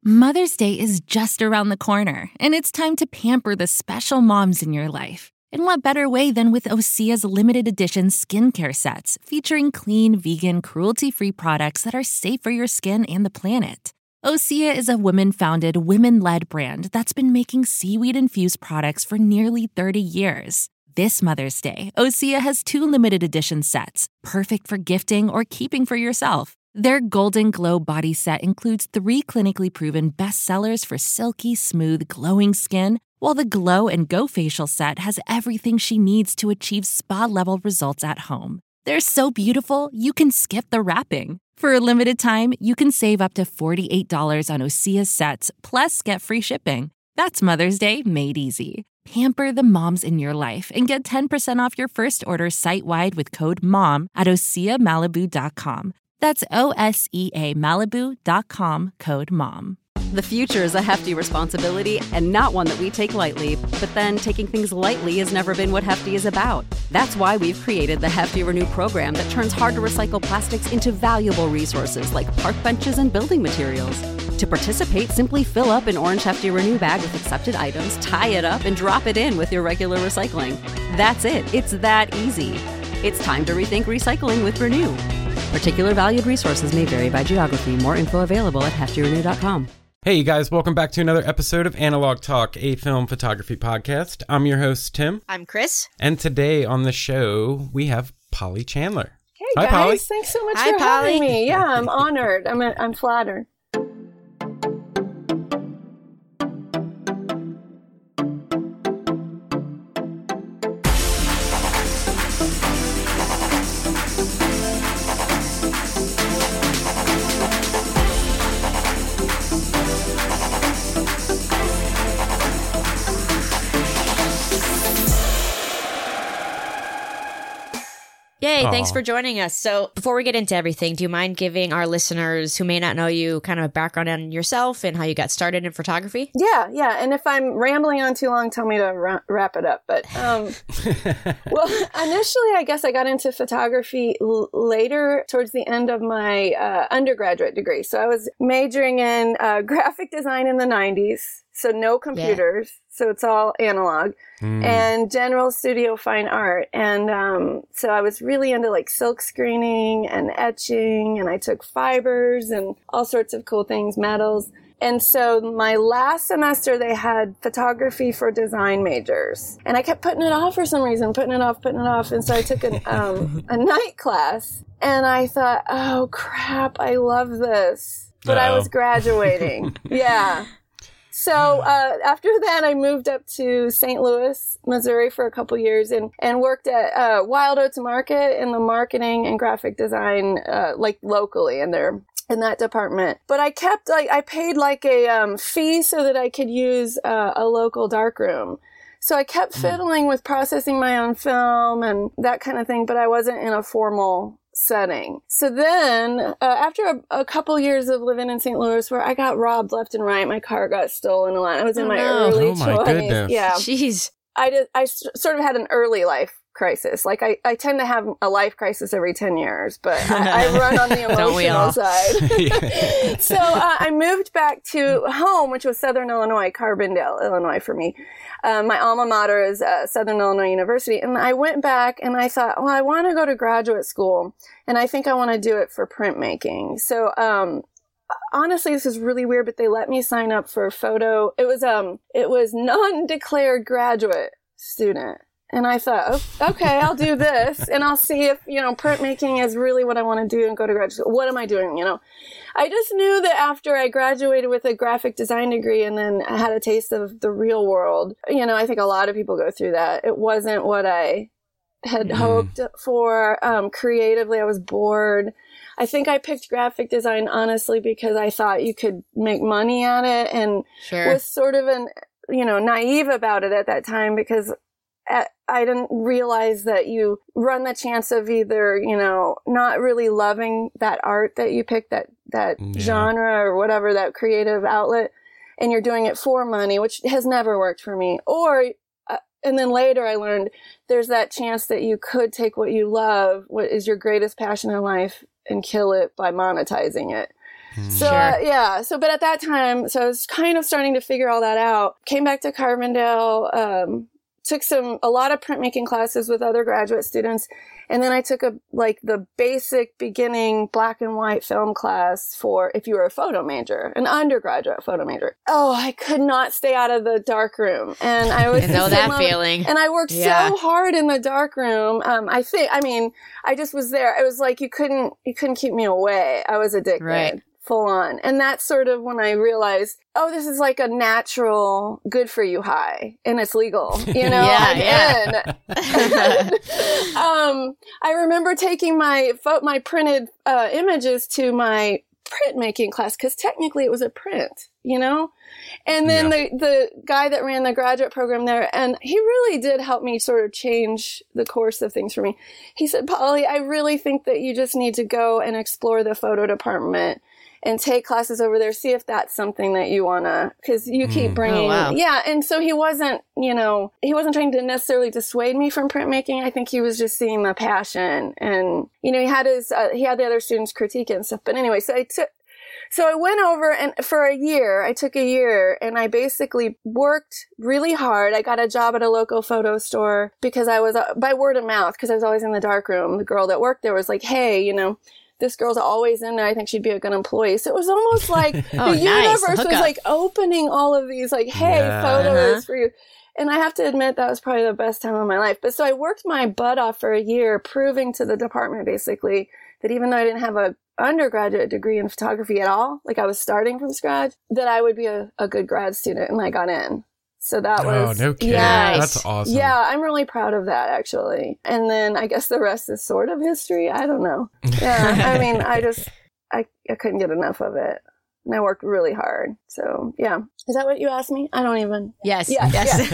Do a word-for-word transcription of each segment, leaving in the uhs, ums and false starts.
Mother's Day is just around the corner, and it's time to pamper the special moms in your life. And what better way than with Osea's limited edition skincare sets featuring clean, vegan, cruelty-free products that are safe for your skin and the planet. Osea is a women-founded, women-led brand that's been making seaweed-infused products for nearly thirty years. This Mother's Day, Osea has two limited edition sets, perfect for gifting or keeping for yourself. Their Golden Glow body set includes three clinically proven bestsellers for silky, smooth, glowing skin, while the Glow and Go facial set has everything she needs to achieve spa-level results at home. They're so beautiful, you can skip the wrapping. For a limited time, you can save up to forty-eight dollars on Osea's sets, plus get free shipping. That's Mother's Day made easy. Pamper the moms in your life and get ten percent off your first order site-wide with code MOM at osea malibu dot com. That's O S E A Malibu dot com, code MOM. The future is a hefty responsibility and not one that we take lightly. But then taking things lightly has never been what Hefty is about. That's why we've created the Hefty Renew program that turns hard-to-recycle plastics into valuable resources like park benches and building materials. To participate, simply fill up an orange Hefty Renew bag with accepted items, tie it up, and drop it in with your regular recycling. That's it. It's that easy. It's time to rethink recycling with Renew. Particular valued resources may vary by geography. More info available at hefty renew dot com. Hey, you guys, welcome back to another episode of Analog Talk, a film photography podcast. I'm your host, Tim. I'm Chris. And today on the show, we have Polly Chandler. Hey, Hi, guys. Polly. Thanks so much Hi, for Polly. having me. Yeah, I'm honored. I'm, I'm flattered. Yay, Aw. thanks for joining us. So before we get into everything, do you mind giving our listeners who may not know you kind of a background on yourself and how you got started in photography? Yeah, yeah. And if I'm rambling on too long, tell me to ra- wrap it up. But, um, well, initially, I guess I got into photography l- later towards the end of my uh, undergraduate degree. So I was majoring in uh, graphic design in the nineties. So no computers. Yeah. So it's all analog mm. and general studio fine art. And um, so I was really into like silk screening and etching, and I took fibers and all sorts of cool things, metals. And so my last semester, they had photography for design majors. And I kept putting it off for some reason, putting it off, putting it off. And so I took an, um, a night class, and I thought, oh, crap, I love this. But Uh-oh. I was graduating. Yeah. So uh, after that, I moved up to Saint Louis, Missouri for a couple years and, and worked at uh, Wild Oats Market in the marketing and graphic design, uh, like locally in there, in that department. But I kept, like, I paid like a um, fee so that I could use uh, a local darkroom. So I kept fiddling with processing my own film and that kind of thing, but I wasn't in a formal setting. So then, uh, after a, a couple years of living in Saint Louis, where I got robbed left and right, my car got stolen a lot. I was in oh, my no. early oh my twenties. Goodness. Yeah, jeez. I did. I s- sort of had an early life crisis. Like I, I tend to have a life crisis every ten years, but I, I run on the emotional side. So uh, I moved back to home, which was Southern Illinois, Carbondale, Illinois for me. Um, my alma mater is uh, Southern Illinois University. And I went back and I thought, well, I want to go to graduate school, and I think I want to do it for printmaking. So um, honestly, this is really weird, but they let me sign up for a photo. It was um, it was non-declared graduate student. And I thought, okay, I'll do this, and I'll see if, you know, printmaking is really what I want to do and go to graduate school. What am I doing, you know? I just knew that after I graduated with a graphic design degree and then I had a taste of the real world, you know, I think a lot of people go through that. It wasn't what I had mm. hoped for. Um, creatively, I was bored. I think I picked graphic design, honestly, because I thought you could make money at it, and sure. was sort of an, you know, naive about it at that time, because At, I didn't realize that you run the chance of either, you know, not really loving that art that you picked, that, that yeah. genre or whatever, that creative outlet, and you're doing it for money, which has never worked for me. Or, uh, and then later I learned there's that chance that you could take what you love, what is your greatest passion in life, and kill it by monetizing it. So, Sure. uh, yeah. So, but at that time, so I was kind of starting to figure all that out. Came back to Carbondale, um, took some, a lot of printmaking classes with other graduate students. And then I took a, like the basic beginning black and white film class for if you were a photo major, an undergraduate photo major. Oh, I could not stay out of the dark room. And I was, I know that feeling. And I worked Yeah. so hard in the dark room. Um, I think, I mean, I just was there. It was like, you couldn't, you couldn't keep me away. I was addicted. Right. Full on. And that's sort of when I realized, oh, this is like a natural good for you high and it's legal, you know, Yeah, I'm in. um, I remember taking my pho- my printed uh, images to my printmaking class because technically it was a print, you know, and then Yeah. the, the guy that ran the graduate program there, and he really did help me sort of change the course of things for me. He said, Polly, I really think that you just need to go and explore the photo department and take classes over there, see if that's something that you want to, because you keep Mm. bringing, Oh, wow. yeah. And so he wasn't, you know, he wasn't trying to necessarily dissuade me from printmaking. I think he was just seeing the passion, and, you know, he had his, uh, he had the other students critique it and stuff. But anyway, so I took, so I went over, and for a year, I took a year, and I basically worked really hard. I got a job at a local photo store because I was, uh, by word of mouth, because I was always in the darkroom. The girl that worked there was like, hey, you know, this girl's always in there. I think she'd be a good employee. So it was almost like Oh, the nice. universe Hook was up. like opening all of these, like, hey, Yeah. photos Uh-huh. for you. And I have to admit that was probably the best time of my life. But so I worked my butt off for a year, proving to the department basically that even though I didn't have a undergraduate degree in photography at all, like I was starting from scratch, that I would be a, a good grad student, and I got in. So that Oh, was, no kidding. yeah, That's awesome. yeah, I'm really proud of that, actually. And then I guess the rest is sort of history. I don't know. Yeah, I mean, I just, I, I couldn't get enough of it. And I worked really hard. So, yeah. Is that what you asked me? I don't even. Yes. Yeah,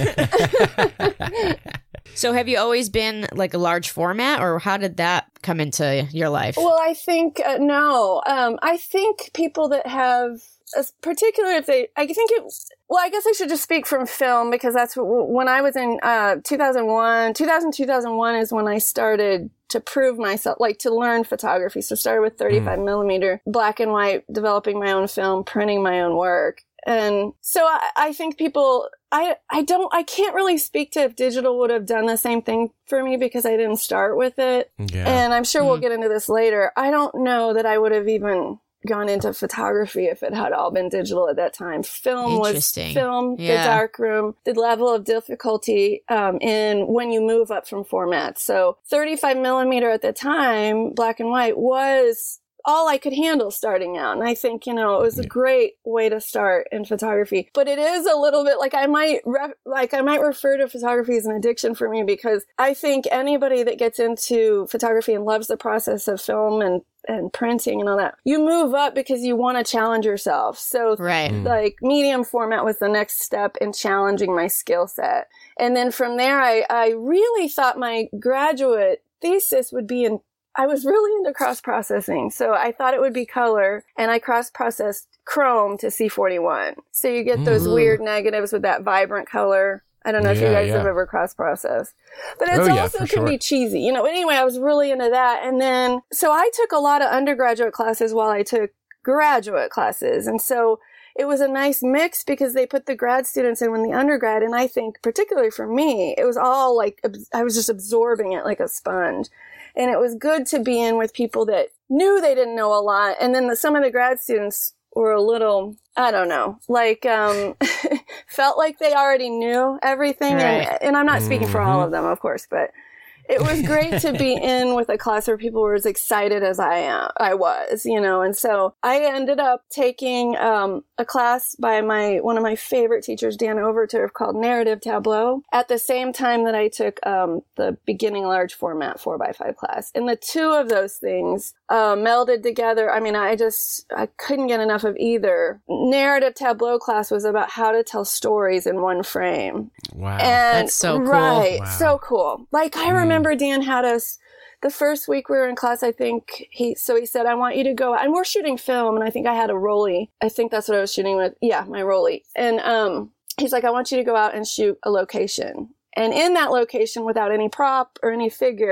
Yes. So have you always been like a large format, or how did that come into your life? Well, I think, uh, no. Um, I think people that have, uh, particularly if they, I think it, well, I guess I should just speak from film, because that's w- when I was in uh, two thousand one, two thousand, two thousand one is when I started to prove myself, like to learn photography. So started with thirty-five millimeter, black and white, developing my own film, printing my own work. And so I, I think people, I, I don't, I can't really speak to if digital would have done the same thing for me because I didn't start with it. Yeah. And I'm sure we'll get into this later. I don't know that I would have even gone into photography if it had all been digital at that time. Film was Interesting. film, Yeah. the darkroom, the level of difficulty um, in when you move up from formats. So thirty-five millimeter at the time, black and white, was all I could handle starting out. And I think, you know, it was a great way to start in photography. But it is a little bit like I might, re- like I might refer to photography as an addiction for me, because I think anybody that gets into photography and loves the process of film and and printing and all that, you move up because you want to challenge yourself. So Right. like medium format was the next step in challenging my skill set. And then from there, I, I really thought my graduate thesis would be in, I was really into cross-processing. So I thought it would be color, and I cross-processed chrome to C forty-one. So you get those Mm. weird negatives with that vibrant color. I don't know if you Yeah, guys yeah. have ever cross-processed. But it's Oh, yeah, also for can sure. be cheesy. You know, anyway, I was really into that. And then, so I took a lot of undergraduate classes while I took graduate classes. And so it was a nice mix because they put the grad students in when the undergrad. And I think particularly for me, it was all like, abs- I was just absorbing it like a sponge. And it was good to be in with people that knew they didn't know a lot. And then the, some of the grad students were a little, I don't know, like, um, felt like they already knew everything. Right. And, and I'm not speaking for all Mhm. of them, of course, but it was great to be in with a class where people were as excited as I am, I was, you know. And so I ended up taking um, a class by my one of my favorite teachers, Dan Overturf, called Narrative Tableau, at the same time that I took um, the beginning large format four by five class. And the two of those things uh, melded together. I mean, I just, I couldn't get enough of either. Narrative Tableau class was about how to tell stories in one frame. Wow. And That's so cool. Right. Wow. So cool. Like I remember Dan had us the first week we were in class, I think he, so he said, I want you to go, and we're shooting film. And I think I had a Rollie. I think that's what I was shooting with. Yeah, my Rollie. And, um, he's like, I want you to go out and shoot a location. And in that location, without any prop or any figure,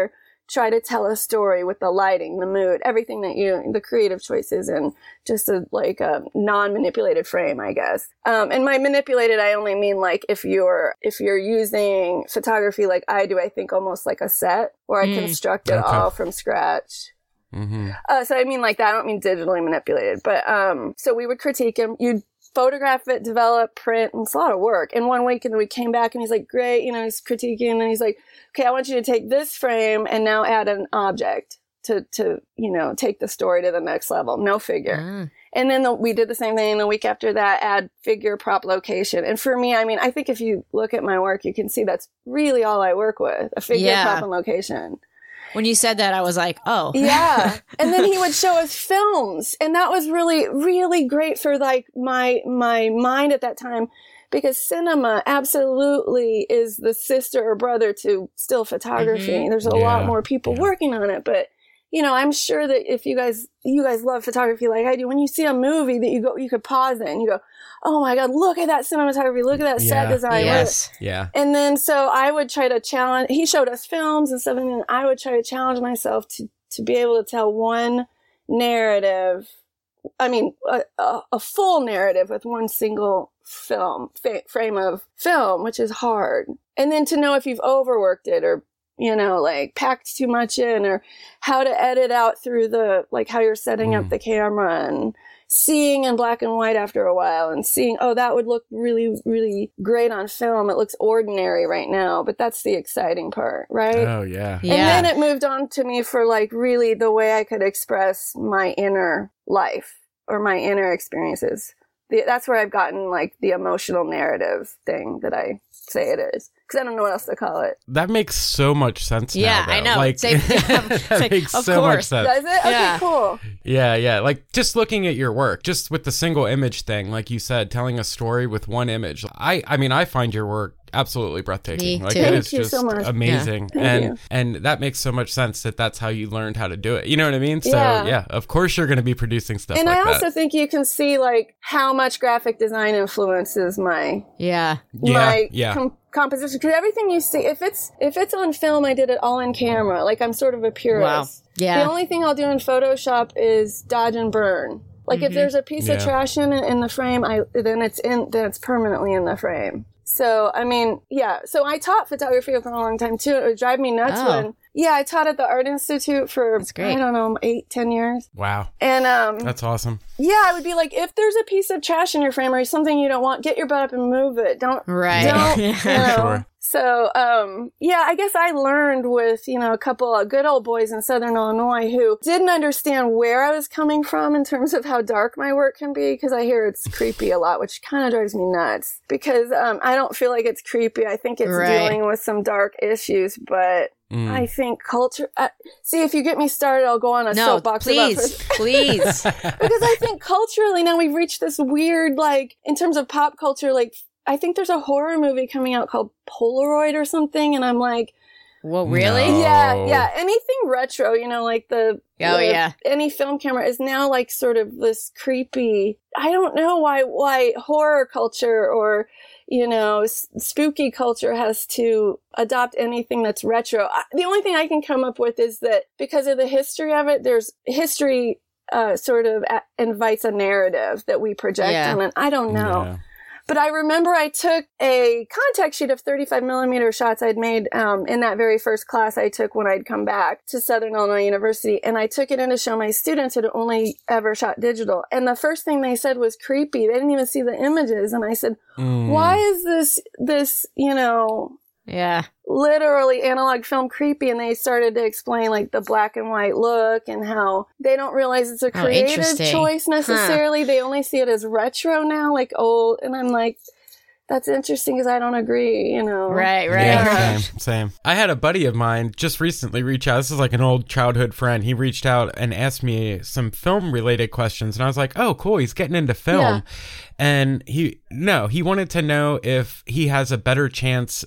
try to tell a story with the lighting, the mood, everything that you, the creative choices, and just a, like a non-manipulated frame, I guess. Um, and by manipulated, I only mean like if you're, if you're using photography like I do, I think almost like a set where I mm. construct it okay. all from scratch. Mm-hmm. Uh, so I mean like that. I don't mean digitally manipulated, but, um, so we would critique him. You'd photograph it, develop, print, and it's a lot of work. And one week, and then we came back and he's like, great, you know, he's critiquing, and he's like, okay, I want you to take this frame and now add an object to, to, you know, take the story to the next level. No figure. Mm. And then the, we did the same thing the week after that, add figure, prop, location. And for me, I mean, I think if you look at my work, you can see that's really all I work with, a figure, yeah. prop, and location. When you said that, I was like, oh. Yeah. And then he would show us films. And that was really, really great for like my, my mind at that time, because cinema absolutely is the sister or brother to still photography. Mm-hmm. There's a yeah. lot more people yeah. working on it, but you know, I'm sure that if you guys, you guys love photography like I do, when you see a movie that you go, you could pause it and you go, oh my God, look at that cinematography. Look at that yeah. set design. Yes. Yeah. And then, so I would try to challenge, he showed us films and stuff, and then I would try to challenge myself to, to be able to tell one narrative. I mean, a, a, a full narrative with one single film, fa- frame of film, which is hard. And then to know if you've overworked it or, you know, like packed too much in, or how to edit out through the, like how you're setting mm. up the camera, and seeing in black and white after a while, and seeing, oh, that would look really, really great on film. It looks ordinary right now, but that's the exciting part, right? Oh, yeah. yeah. And then it moved on to me for like really the way I could express my inner life or my inner experiences. The, that's where I've gotten like the emotional narrative thing that I say it is. Because I don't know what else to call it. That makes so much sense yeah, now, I know. Like, Same, yeah, that like, makes of so course. much sense. Does it? Okay, yeah. cool. Yeah, yeah. Like, just looking at your work, just with the single image thing, like you said, telling a story with one image. I, I mean, I find your work absolutely breathtaking. Me like too. it Thank is you just so much. amazing. Yeah. And you. and that makes so much sense that that's how you learned how to do it. You know what I mean? So Yeah. yeah, of course you're going to be producing stuff And like I that. also think you can see like how much graphic design influences my Yeah. Yeah, my yeah. com- composition, because everything you see, if it's if it's on film, I did it all in camera. Like I'm sort of a purist. Wow. Yeah. The only thing I'll do in Photoshop is dodge and burn. Like mm-hmm. if there's a piece Yeah. of trash in in the frame, I then it's in then it's permanently in the frame. So, I mean, yeah. So I taught photography for a long time too. It would drive me nuts Oh. when, yeah, I taught at the Art Institute for, That's great. I don't know, eight, ten years. Wow. And, um, That's awesome. yeah, I would be like, if there's a piece of trash in your frame or something you don't want, get your butt up and move it. Don't, Right. don't, you know. Sure. So, um, yeah, I guess I learned with, you know, a couple of good old boys in Southern Illinois who didn't understand where I was coming from in terms of how dark my work can be, because I hear it's creepy a lot, which kind of drives me nuts, because um, I don't feel like it's creepy. I think it's Right. dealing with some dark issues, but Mm. I think culture, uh, see, if you get me started, I'll go on a No, soapbox about please, this. please. Because I think culturally now we've reached this weird, like, in terms of pop culture, like, I think there's a horror movie coming out called Polaroid or something, and I'm like, Well, really? No. yeah, Oh. yeah, anything retro, you know, like the, Oh, the- yeah. any film camera is now like sort of this creepy, I don't know why, why horror culture or, you know, s- spooky culture has to adopt anything that's retro. I, the only thing I can come up with is that because of the history of it, there's history uh, sort of a- invites a narrative that we project Yeah. on, and I don't know. Yeah. But I remember I took a contact sheet of thirty-five millimeter shots I'd made um, in that very first class I took when I'd come back to Southern Illinois University. And I took it in to show my students who had only ever shot digital. And the first thing they said was creepy. They didn't even see the images. And I said, Mm. why is this, this, you know, Yeah. literally analog film creepy? And they started to explain like the black and white look and how they don't realize it's a Oh, creative interesting. choice necessarily. They only see it as retro now, like old. And I'm like, that's interesting because I don't agree, you know. Right, right. Yeah, same, same. I had a buddy of mine just recently reach out. This is like an old childhood friend. He reached out and asked me some film related questions. And I was like, oh, cool. He's getting into film. Yeah. And he, no, he wanted to know if he has a better chance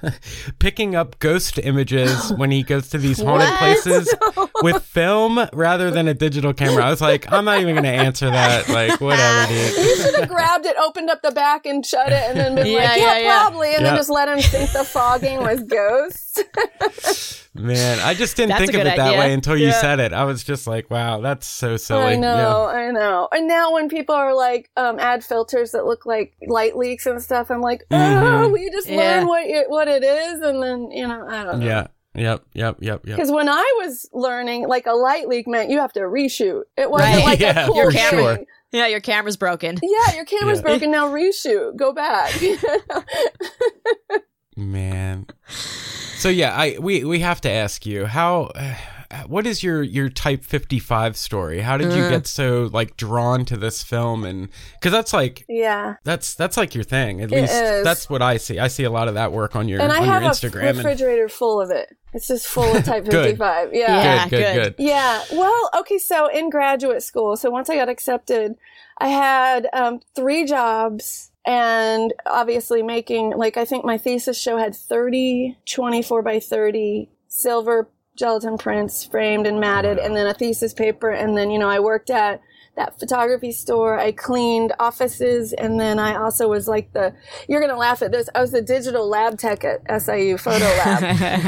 picking up ghost images when he goes to these haunted What? places with film rather than a digital camera. I was like, I'm not even going to answer that. Like, whatever, You dude. should have grabbed it, opened up the back and shut it and then been Yeah, like, yeah, yeah, yeah. probably. And Yeah. then just let him think the fogging was ghosts. Man, I just didn't That's think a of good it that idea. way until you Yeah. said it. I was just like, wow, that's so silly. I know, Yeah. I know. And now when people are like, um, add filters that look like light leaks and stuff, I'm like, oh, Mhm. we just Yeah. learn what it, what it is, and then you know, I don't know. Yeah. Yep. Yep. Yep. Yep. Because when I was learning, like a light leak meant you have to reshoot. It wasn't Right. like Yeah, a cool for thing. sure. Yeah, your camera's broken. Yeah, your camera's Yeah. broken. Now reshoot. Go back. Man. So yeah, I we we have to ask you how. Uh, what is your your Type fifty-five story? How did you Uh. get so like drawn to this film? And because that's like Yeah. that's that's like your thing. At It least is. that's what I see. I see a lot of that work on your And I on have your a Instagram. and- refrigerator full of it. It's just full of Type Good. fifty-five. Yeah. Yeah. good, good, good. good. Yeah. Well, okay. So in graduate school, so once I got accepted, I had um, three jobs and obviously making, like, I think my thesis show had thirty twenty-four by thirty silver gelatin prints framed and matted, and then a thesis paper. And then, you know, I worked at that photography store. I cleaned offices. And then I also was like the, you're going to laugh at this, I was the digital lab tech at S I U Photo Lab.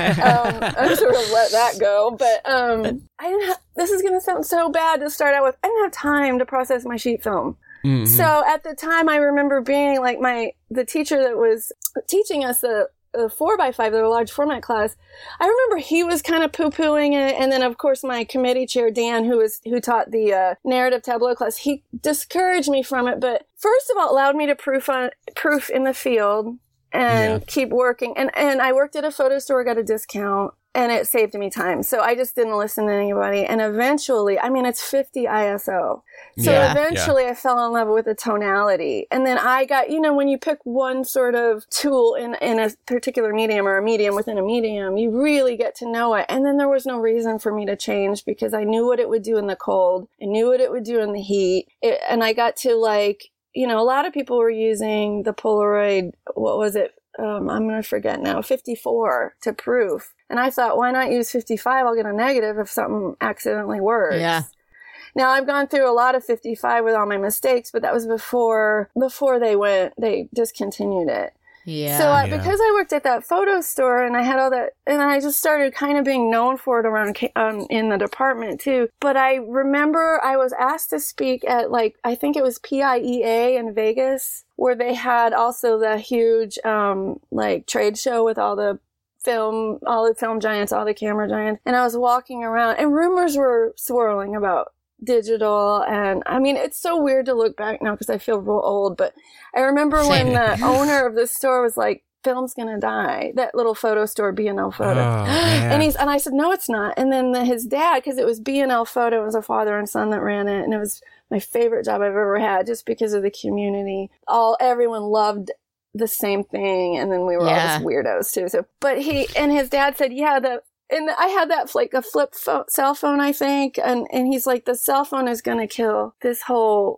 um, I sort of let that go, but um, I didn't have, this is going to sound so bad to start out with. I didn't have time to process my sheet film. Mhm. So at the time, I remember being like my, the teacher that was teaching us the, the four by five, the large format class. I remember he was kind of poo pooing it. And then of course my committee chair, Dan, who was, who taught the uh, narrative tableau class, he discouraged me from it. But first of all, allowed me to proof on proof in the field and Yeah. keep working. And, and I worked at a photo store, got a discount. And it saved me time. So I just didn't listen to anybody. And eventually, I mean, it's fifty I S O. So Yeah, eventually I fell in love with the tonality. And then I got, you know, when you pick one sort of tool in, in a particular medium or a medium within a medium, you really get to know it. And then there was no reason for me to change because I knew what it would do in the cold. I knew what it would do in the heat. It, and I got to like, you know, a lot of people were using the Polaroid, what was it? Um, I'm going to forget now, fifty-four to proof. And I thought, why not use fifty-five? I'll get a negative if something accidentally works. Yeah. Now I've gone through a lot of fifty-five with all my mistakes, but that was before, before they went, they discontinued it. Yeah. So I, Yeah. because I worked at that photo store and I had all that, and I just started kind of being known for it around ca- um, in the department too. But I remember I was asked to speak at like, I think it was P I E A in Vegas, where they had also the huge um, like trade show with all the film, all the film giants, all the camera giants. And I was walking around and rumors were swirling about digital. And I mean, it's so weird to look back now because I feel real old, but I remember when the owner of the store was like, film's gonna die, that little photo store, B and L Photo. Oh, man. And he's, and I said, no, it's not. And then the, his dad, because it was B and L Photo, it was a father and son that ran it. And it was my favorite job I've ever had just because of the community. All, everyone loved the same thing. And then we were Yeah. all just weirdos too. So, but he, and his dad said, yeah, the, and I had that like a flip phone, cell phone, I think. And, and he's like, the cell phone is going to kill this whole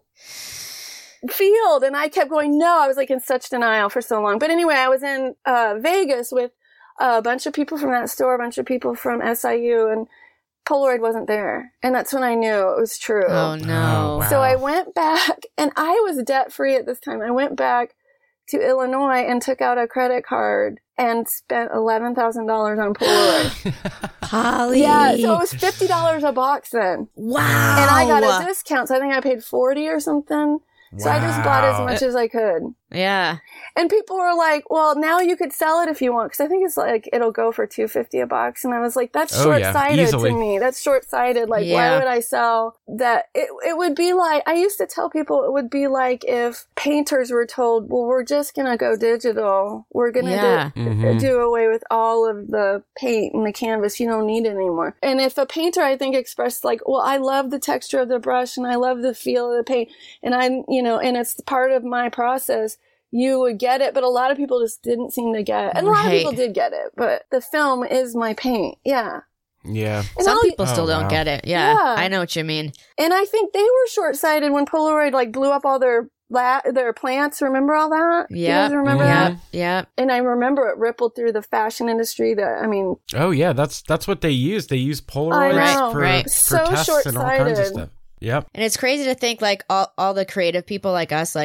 field. And I kept going, no, I was like in such denial for so long. But anyway, I was in uh, Vegas with a bunch of people from that store, a bunch of people from S I U, and Polaroid wasn't there. And that's when I knew it was true. Oh no. Oh, wow. So I went back, and I was debt free at this time. I went back to Illinois and took out a credit card and spent eleven thousand dollars on Polaroid. Holly. Yeah, so it was fifty dollars a box then. Wow. And I got a discount, so I think I paid forty or something. So I just bought as Wow. much as I could. Yeah. And people were like, well, now you could sell it if you want. Because I think it's like, it'll go for two hundred fifty dollars a box. And I was like, that's Oh, yeah, short-sighted easily. to me. That's short-sighted. Like, Yeah. why would I sell that? It, it would be like, I used to tell people it would be like if painters were told, well, we're just going to go digital. We're going to Yeah. do, Mhm. do away with all of the paint and the canvas. You don't need it anymore. And if a painter, I think, expressed like, well, I love the texture of the brush and I love the feel of the paint. And I, you know, and it's part of my process. You would get it, but a lot of people just didn't seem to get it. And a lot of Right. people did get it, but the film is my paint. Yeah. Yeah. And Some I'll- people still Oh, don't wow. get it. Yeah, Yeah. I know what you mean. And I think they were short-sighted when Polaroid like blew up all their la- their plants. Remember all that? You Yeah. guys remember Yeah. that? Yeah. Yeah. And I remember it rippled through the fashion industry. That I mean, Oh yeah, that's that's what they use. They use I Polaroids know. for, Right. for So tests and all kinds of short-sighted. stuff. Yep. And it's crazy to think like all, all the creative people like us, like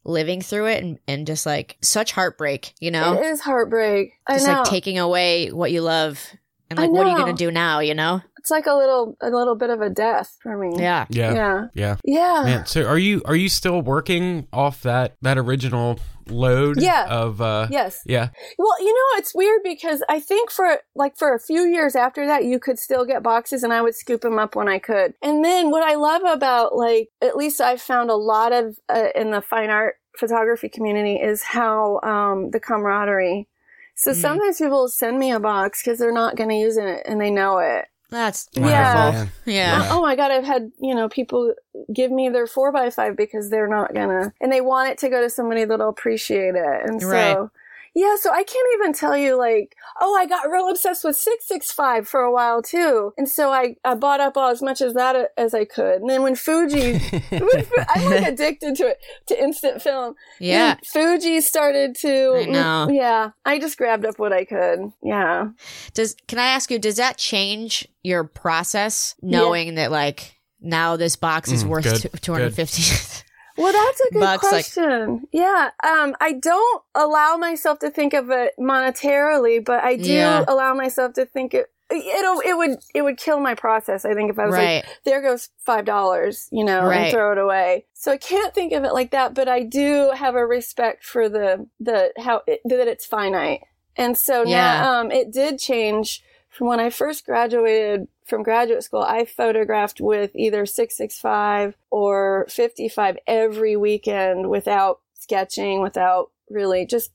living through it and, and just like such heartbreak, you know? It is heartbreak. I Just know. like taking away what you love and I like, what are you know. going to do now, you know? It's like a little, a little bit of a death for me. Yeah. Yeah. Yeah. Yeah. Yeah. Man, so are you are you still working off that that original load Yeah. of uh Yes. yeah. Well, you know, it's weird because I think for like for a few years after that, you could still get boxes and I would scoop them up when I could. And then what I love about like, at least I've found a lot of uh, in the fine art photography community is how um, the camaraderie. So Mhm. sometimes people will send me a box because they're not going to use it and they know it. That's Yeah. wonderful. Man. Yeah. Yeah. Oh my God, I've had, you know, people give me their four by five because they're not gonna, and they want it to go to somebody that'll appreciate it. And so, Right. yeah, so I can't even tell you like, oh, I got real obsessed with six six five for a while too. And so I, I bought up all as much as that as I could. And then when Fuji, when, Fu- I'm like addicted to it, to instant film. Yeah. When Fuji started to, I know. yeah, I just grabbed up what I could. Yeah. Does can I ask you, does that change your process knowing that like now this box is Mm, worth good, two hundred fifty? Well, that's a good Bucks, like- question. yeah. Um, I don't allow myself to think of it monetarily, but I do Yeah. allow myself to think it, it'll, it would, it would kill my process. I think if I was Right. like, there goes five dollars, you know, Right. and throw it away. So I can't think of it like that, but I do have a respect for the, the, how, it, that it's finite. And so Yeah. now, um, it did change from when I first graduated from graduate school. I photographed with either six six five or fifty-five every weekend without sketching, without really just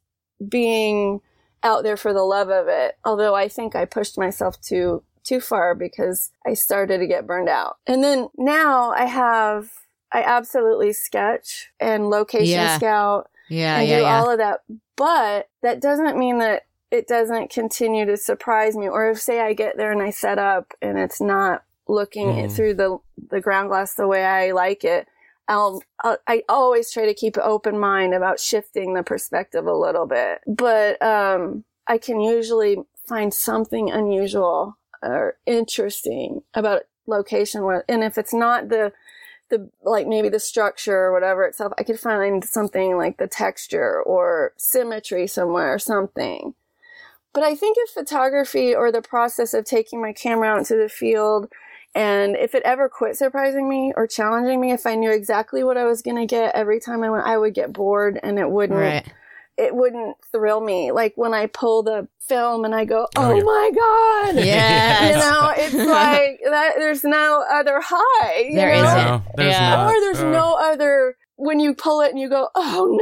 being out there for the love of it. Although I think I pushed myself too, too far because I started to get burned out. And then now I have, I absolutely sketch and location Yeah. scout Yeah, and yeah, do yeah. all of that. But that doesn't mean that it doesn't continue to surprise me. Or if, say, I get there and I set up and it's not looking Mm. it through the the ground glass the way I like it, I'll, I'll I always try to keep an open mind about shifting the perspective a little bit. But um, I can usually find something unusual or interesting about location. And if it's not the the like maybe the structure or whatever itself, I could find something like the texture or symmetry somewhere or something. But I think if photography or the process of taking my camera out into the field, and if it ever quit surprising me or challenging me, if I knew exactly what I was going to get every time I went, I would get bored and it wouldn't, Right. it wouldn't thrill me. Like when I pull the film and I go, Oh, oh, yeah. my God. Yes. You know, it's like that. There's no other high. You There know? isn't. No, there's Yeah. not. Or there's Uh, no other, when you pull it and you go,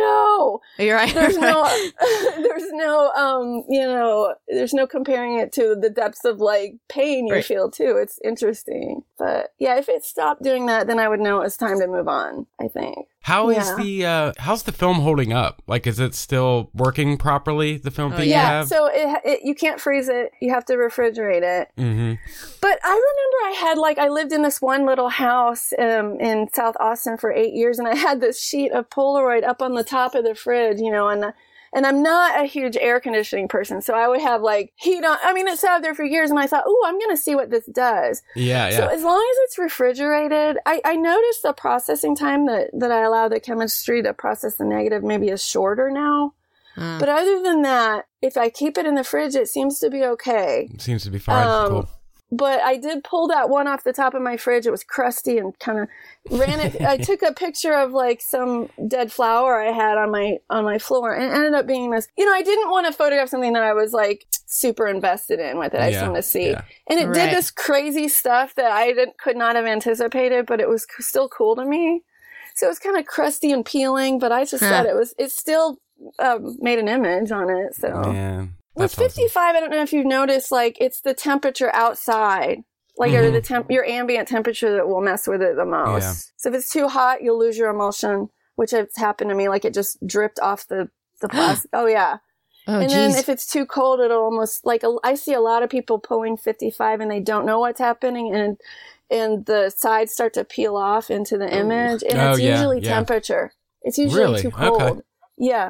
oh no, You're right. there's no, there's no, um, you know, there's no comparing it to the depths of like pain you Right. feel too. It's interesting. But yeah, if it stopped doing that, then I would know it was time to move on, I think. How is Yeah. the uh how's the film holding up? Like, is it still working properly? The film Oh, that you Yeah. have? So it, it, you can't freeze it. You have to refrigerate it. mm-hmm. But I remember I had like, I lived in this one little house um, in South Austin for eight years and I had this sheet of Polaroid up on the top of the fridge, you know, and and I'm not a huge air conditioning person. So I would have like heat on. I mean, it sat there for years and I thought, oh, I'm going to see what this does. Yeah, yeah. So as long as it's refrigerated, I, I noticed the processing time that, that I allow the chemistry to process the negative maybe is shorter now. Uh, But other than that, if I keep it in the fridge, it seems to be okay. Seems to be fine. Um, Cool. But I did pull that one off the top of my fridge. It was crusty and kind of ran it. I took a picture of like some dead flower I had on my, on my floor and it ended up being this, you know, I didn't want to photograph something that I was like super invested in with it. I just Yeah, wanted to see. yeah. And it Right. did this crazy stuff that I didn't, could not have anticipated, but it was c- still cool to me. So it was kind of crusty and peeling, but I just Huh. thought it was, it still um, made an image on it. So. Man. With That's awesome. fifty-five, I don't know if you've noticed, like, it's the temperature outside, like, or Mhm. the temp, your ambient temperature that will mess with it the most. Yeah. So if it's too hot, you'll lose your emulsion, which has happened to me. Like, it just dripped off the, the plastic. Oh, yeah. oh, and then geez. if it's too cold, it'll almost, like, a, I see a lot of people pulling fifty-five and they don't know what's happening. And, and the sides start to peel off into the image. And Oh, it's yeah, usually yeah. temperature. It's usually Really? too cold. Okay. Yeah.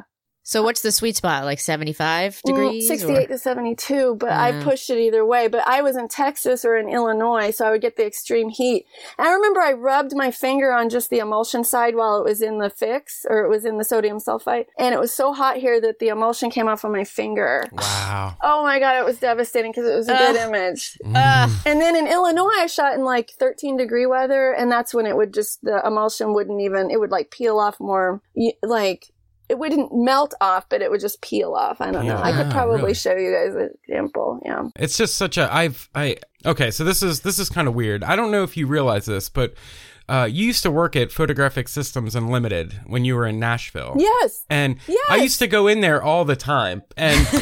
So what's the sweet spot? Like seventy-five degrees? Mm, sixty-eight or? to seventy-two, but Yeah. I pushed it either way. But I was in Texas or in Illinois, so I would get the extreme heat. And I remember I rubbed my finger on just the emulsion side while it was in the fix, or it was in the sodium sulfite. And it was so hot here that the emulsion came off on my finger. Wow. Oh my God, it was devastating because it was a Uh, good image. Uh, And then in Illinois, I shot in like thirteen degree weather, and that's when it would just, the emulsion wouldn't even, it would like peel off more, y- like, it wouldn't melt off, but it would just peel off. I don't know. I could Yeah, probably really. show you guys an example. Yeah. It's just such a I've I okay, so this is this is kind of weird. I don't know if you realize this, but uh, you used to work at Photographic Systems Unlimited when you were in Nashville. Yes. And Yes. I used to go in there all the time. And I'm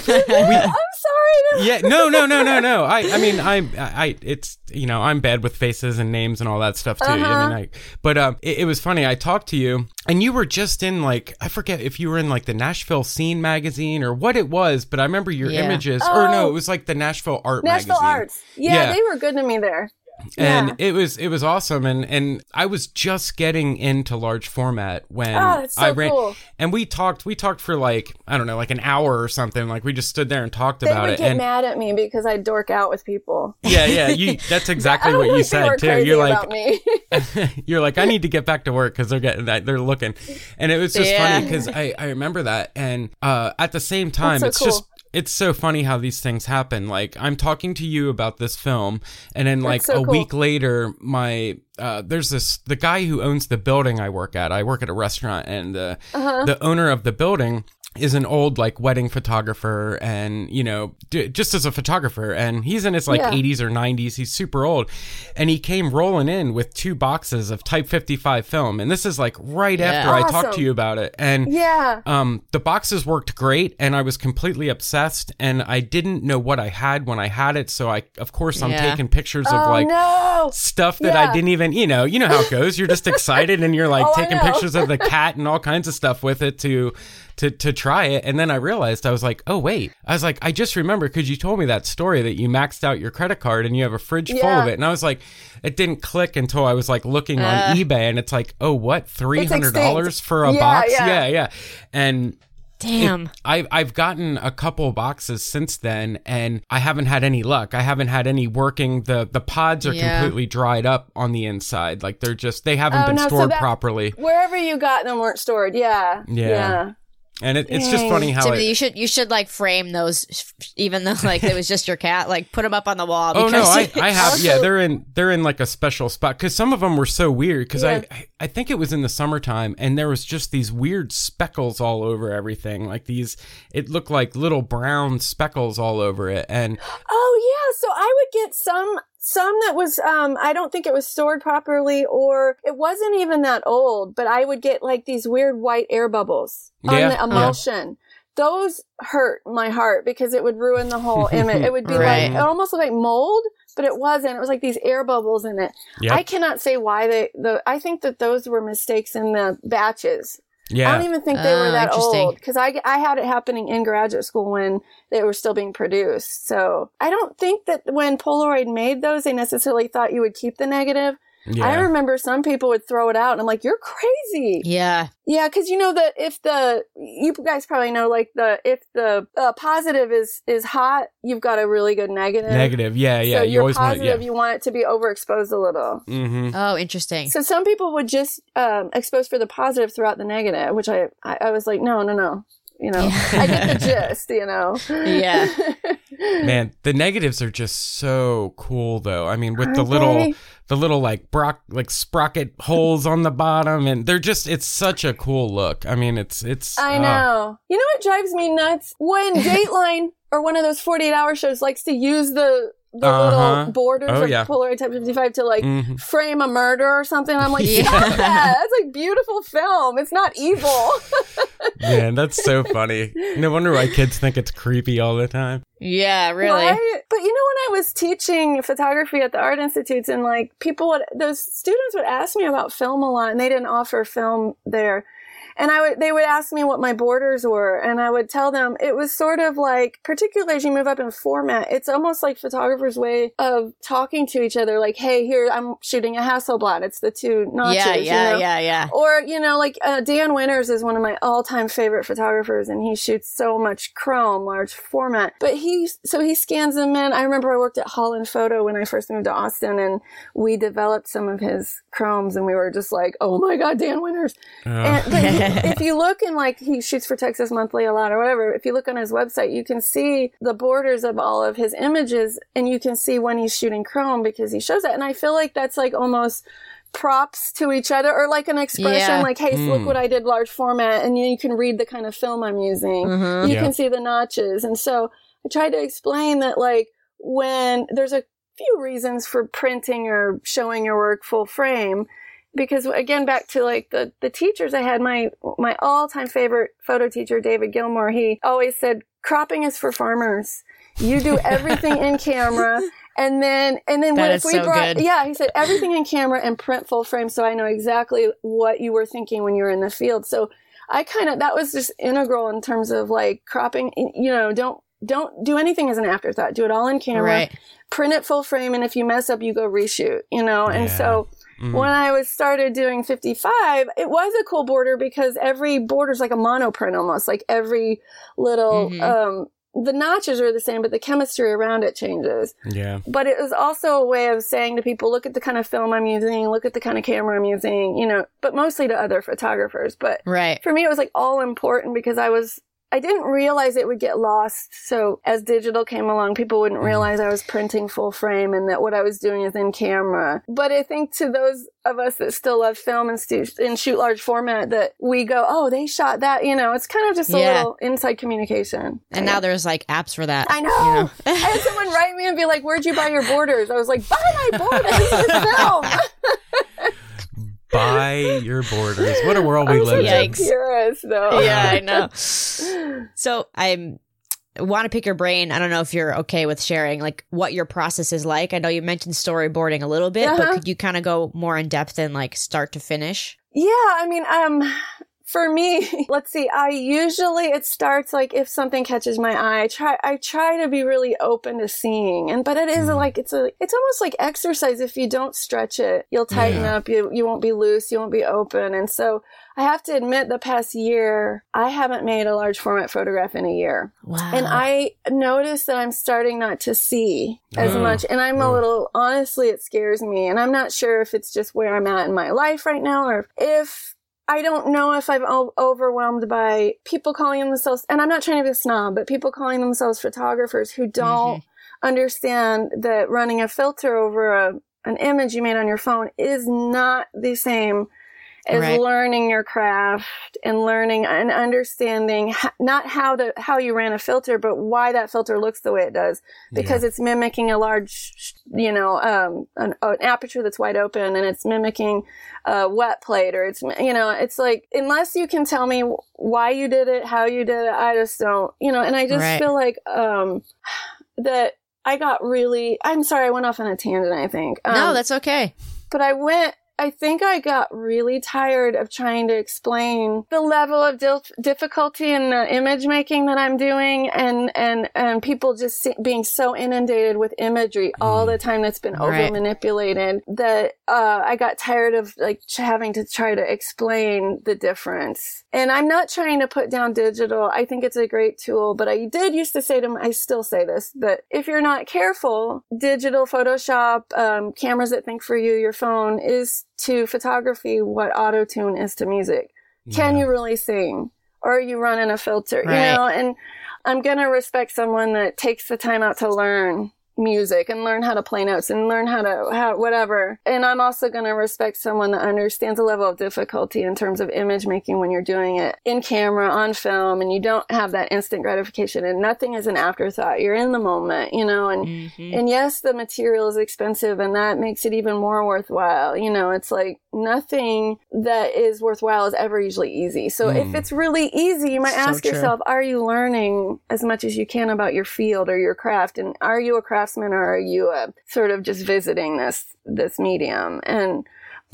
sorry. yeah, no, no, no, no, no. I, I mean, I'm, I, it's, you know, I'm bad with faces and names and all that stuff too. I Uh-huh. mean, I, but um, it, it was funny. I talked to you, and you were just in like, I forget if you were in like the Nashville Scene magazine or what it was, but I remember your Yeah. images, or no, Oh. it was like the Nashville Art Nashville magazine. Arts. Yeah, Yeah. they were good to me there. And Yeah. it was it was awesome, and and I was just getting into large format when Oh, that's so I ran, cool. and we talked we talked for like I don't know like an hour or something. Like we just stood there and talked They about would it. get And mad at me because I dork out with people. yeah, yeah, you that's I exactly don't what really you think they were said too. crazy You're about like me. you're like I need to get back to work because they're getting that they're looking, and it was just Yeah. funny because I I remember that, and uh at the same time so it's cool. just. It's so funny how these things happen. Like I'm talking to you about this film, and then like That's so a cool. week later, my uh, there's this the guy who owns the building I work at. I work at a restaurant, and uh, Uh-huh. the owner of the building is an old like wedding photographer, and you know d- just as a photographer, and he's in his like Yeah. eighties or nineties. He's super old, and he came rolling in with two boxes of Type fifty-five film, and this is like right Yeah. after I talked Awesome. to you about it, and Yeah. um, the boxes worked great, and I was completely obsessed, and I didn't know what I had when I had it, so I, of course, I'm Yeah. taking pictures of Oh, like no. stuff that I Yeah. didn't even, you know, you know how it goes. You're just excited, and you're like Oh, I taking know. pictures of the cat and all kinds of stuff with it to, to, to try it, and then I realized I was like, oh wait, I was like, I just remember because you told me that story that you maxed out your credit card and you have a fridge full Yeah. of it, and I was like, it didn't click until I was like looking Uh. on eBay, and it's like, oh what, three hundred dollars extinct. for a Yeah, box? yeah. yeah, yeah, and. Damn. I've I've gotten a couple boxes since then, and I haven't had any luck. I haven't had any working. The the pods are Yeah. completely dried up on the inside. Like they're just they haven't Oh, been no, so stored that- properly. Wherever you got them weren't stored. Yeah. Yeah. Yeah. And it, it's just Dang. funny how Timothy, it, you should you should like frame those, even though like it was just your cat. Like put them up on the wall. Oh no, because I, I have Also- yeah. They're in they're in like a special spot because some of them were so weird. Because Yeah. I I think it was in the summertime and there was just these weird speckles all over everything. Like these, it looked like little brown speckles all over it. And Oh yeah, so I would get some some that was um I don't think it was stored properly, or it wasn't even that old, but I would get like these weird white air bubbles on Yeah, the yeah. emulsion. Those hurt my heart because it would ruin the whole image. It would be Right. like it almost looked like mold, but it wasn't. It was like these air bubbles in it. Yep. I cannot say why they the I think that those were mistakes in the batches. yeah, I don't even think they were Oh, that interesting. old because I, I had it happening in graduate school when they were still being produced. So I don't think that when Polaroid made those, they necessarily thought you would keep the negative. yeah. I remember some people would throw it out and I'm like, you're crazy. Yeah. Yeah. Cause you know that if the, you guys probably know like the, if the uh, positive is, is hot, you've got a really good negative. Negative, yeah, yeah. So you your always want, positive, yeah. you want it to be overexposed a little. Mm-hmm. Oh, interesting. So some people would just um, expose for the positive throughout the negative, which I, I, I was like, no, no, no. You know, I get the gist, you know. Yeah. Man, the negatives are just so cool, though. I mean, with the Aren't little, they? the little like brock, like sprocket holes on the bottom, and they're just, it's such a cool look. I mean, it's, it's. I uh, know. You know what drives me nuts? When Dateline or one of those forty-eight hour shows likes to use the the Uh-huh. little borders Oh, of yeah. Polaroid Type fifty-five to like Mhm. frame a murder or something. I'm like, Yeah. stop that. That's like beautiful film. It's not evil. Man, that's so funny. No wonder why kids think it's creepy all the time. Yeah, really. Right? But you know, when I was teaching photography at the art institutes and like people would, those students would ask me about film a lot and they didn't offer film there. And I would, they would ask me what my borders were, and I would tell them it was sort of like, particularly as you move up in format, it's almost like photographers' way of talking to each other. Like, hey, here, I'm shooting a Hasselblad. It's the two notches. Yeah, yeah, you know? yeah, yeah. Or, you know, like uh, Dan Winters is one of my all-time favorite photographers, and he shoots so much chrome, large format. But he, so he scans them in. I remember I worked at Holland Photo when I first moved to Austin, and we developed some of his chromes, and we were just like, oh my God, Dan Winters. Oh. And, but he, if you look in, like, he shoots for Texas Monthly a lot or whatever, if you look on his website, you can see the borders of all of his images, and you can see when he's shooting chrome because he shows that. And I feel like that's like almost props to each other, or like an expression Yeah. like, hey, Mm. look what I did large format, and you can read the kind of film I'm using. Mhm. You Yeah. can see the notches. And so I tried to explain that, like, when there's a few reasons for printing or showing your work full frame, because again, back to like the, the teachers I had, my, my all-time favorite photo teacher, David Gilmore, he always said, cropping is for farmers. You do everything in camera. And then, and then That what is if we so brought, good. yeah, he said everything in camera and print full frame. So I know exactly what you were thinking when you were in the field. So I kind of, that was just integral in terms of like cropping, you know, don't, don't do anything as an afterthought. Do it all in camera, Right. print it full frame. And if you mess up, you go reshoot, you know? And Yeah. so Mhm. when I was started doing fifty-five, it was a cool border because every border is like a monoprint almost, like every little, Mhm. um, the notches are the same, but the chemistry around it changes. Yeah. But it was also a way of saying to people, look at the kind of film I'm using, look at the kind of camera I'm using, you know, but mostly to other photographers. But Right. for me, it was like all important because I was, I didn't realize it would get lost. So as digital came along, people wouldn't realize I was printing full frame and that what I was doing is in camera. But I think to those of us that still love film and, stu- and shoot large format, that we go, oh, they shot that, you know, it's kind of just a Yeah. little inside communication. And now there's like apps for that. I know. You know? I had someone write me and be like, where'd you buy your borders? I was like, buy my borders for film. Buy your borders. What a world we I'm live such a in. Yikes. purist, though. Yeah, I know. So I want to pick your brain. I don't know if you're okay with sharing like what your process is like. I know you mentioned storyboarding a little bit, but Uh-huh. could you kind of go more in depth and like start to finish? Yeah, I mean, um, for me, let's see, I usually, it starts like if something catches my eye, I try, I try to be really open to seeing. And, but it is Mm. like, it's a, it's almost like exercise. If you don't stretch it, you'll tighten Yeah. up, you, you won't be loose, you won't be open. And so I have to admit the past year, I haven't made a large format photograph in a year. Wow. And I notice that I'm starting not to see as Oh. much. And I'm a Oh. little, honestly, it scares me. And I'm not sure if it's just where I'm at in my life right now, or if I don't know if I'm o- overwhelmed by people calling themselves, and I'm not trying to be a snob, but people calling themselves photographers who don't understand that running a filter over a, an image you made on your phone is not the same as Right. learning your craft and learning and understanding ho- not how to how you ran a filter, but why that filter looks the way it does, because it's mimicking a large, you know, um, an, an aperture that's wide open, and it's mimicking a wet plate, or it's, you know, it's like, unless you can tell me why you did it, how you did it, I just don't, you know, and I just Right. feel like um, that I got really, I'm sorry, I went off on a tangent, I think. Um, no, that's okay. but I went, I think I got really tired of trying to explain the level of dil- difficulty in the image making that I'm doing, and, and, and people just see- being so inundated with imagery all the time that's been over Right. manipulated, that uh, I got tired of like ch- having to try to explain the difference. And I'm not trying to put down digital. I think it's a great tool, but I did used to say to them, I still say this, that if you're not careful, digital Photoshop, um, cameras that think for you, your phone is to photography what auto-tune is to music. Can Yeah. you really sing? Or are you running a filter? Right. You know, and I'm going to respect someone that takes the time out to learn music and learn how to play notes and learn how to, how, whatever. And I'm also going to respect someone that understands the level of difficulty in terms of image making when you're doing it in camera, on film, and you don't have that instant gratification, and nothing is an afterthought. You're in the moment, you know, and, Mhm. and yes, the material is expensive, and that makes it even more worthwhile. You know, it's like nothing that is worthwhile is ever usually easy. So Mm. if it's really easy, you might So ask true. yourself, are you learning as much as you can about your field or your craft? And are you a craftsman, or are you a sort of just visiting this, this medium? And,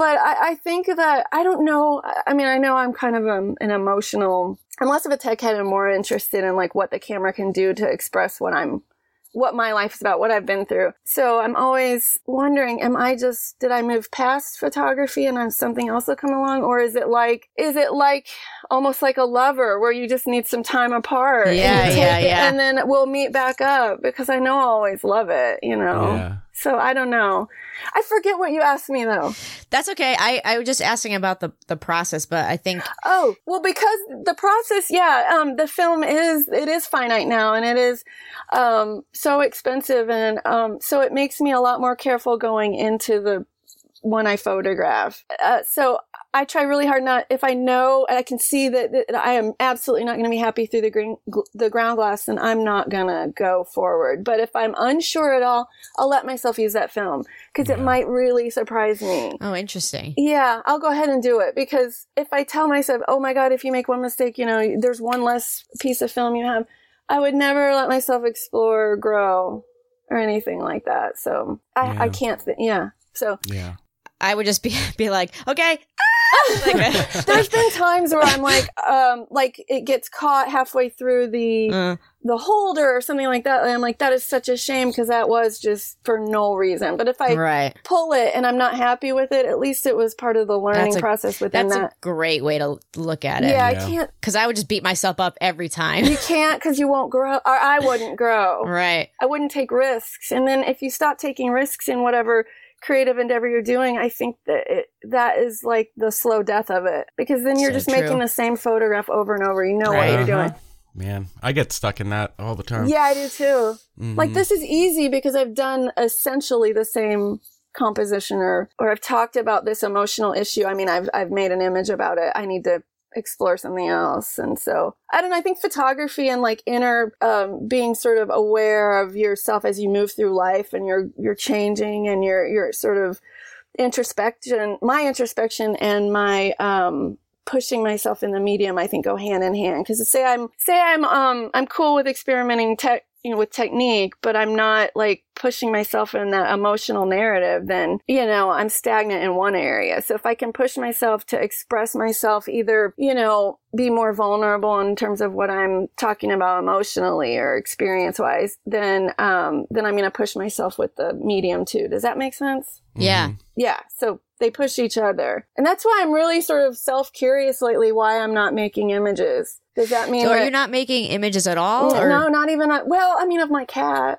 but I, I think that, I don't know. I mean, I know I'm kind of a, an emotional, I'm less of a tech head and more interested in like what the camera can do to express what I'm, what my life is about, what I've been through. So I'm always wondering, am I just, did I move past photography and then something else will come along? Or is it like, is it like almost like a lover where you just need some time apart? Yeah, and yeah, it, yeah. And then we'll meet back up because I know I'll always love it, you know? Yeah. So I don't know. I forget what you asked me though. That's okay. I, I was just asking about the, the process, but I think. Oh, well, because the process, yeah, um, the film is, it is finite now and it is, um, so expensive. And, um, so it makes me a lot more careful going into the, when I photograph. Uh, so I try really hard not, if I know and I can see that, that I am absolutely not going to be happy through the green, the ground glass, then I'm not going to go forward. But if I'm unsure at all, I'll let myself use that film because yeah. it might really surprise me. Oh, interesting. Yeah, I'll go ahead and do it because if I tell myself, oh my God, if you make one mistake, you know, there's one less piece of film you have, I would never let myself explore or grow or anything like that. So I, yeah. I can't, th- yeah. So yeah. I would just be be like, okay. like, there's been times where I'm like, um, like it gets caught halfway through the uh. the holder or something like that, and I'm like, that is such a shame because that was just for no reason. But if I right. pull it and I'm not happy with it, at least it was part of the learning a, process within that's that. That's a great way to look at it. Yeah, yeah. I can't because I would just beat myself up every time. You can't because you won't grow, or I wouldn't grow. Right. I wouldn't take risks, and then if you stop taking risks in whatever creative endeavor you're doing, I think that it, that is like the slow death of it because then you're so just true. making the same photograph over and over. You know right. what you're uh-huh. doing. Man, I get stuck in that all the time. Yeah, I do too. Mm-hmm. Like this is easy because I've done essentially the same composition or, or I've talked about this emotional issue. I mean, I've, I've made an image about it. I need to explore something else. And so I don't know, I think photography and like inner, um, being sort of aware of yourself as you move through life and you're, you're changing and you're, you're sort of introspection, my introspection and my, um, pushing myself in the medium, I think go hand in hand. Cause say I'm, say I'm, um, I'm cool with experimenting tech, you know, with technique, but I'm not like pushing myself in that emotional narrative, then, you know, I'm stagnant in one area. So if I can push myself to express myself, either, you know, be more vulnerable in terms of what I'm talking about emotionally or experience wise, then, um, then I'm going to push myself with the medium too. Does that make sense? Yeah. Mm-hmm. Yeah. So they push each other. And that's why I'm really sort of self-curious lately why I'm not making images. Does that mean so that... are you not making images at all? Or? No, not even... A, well, I mean, of my cat.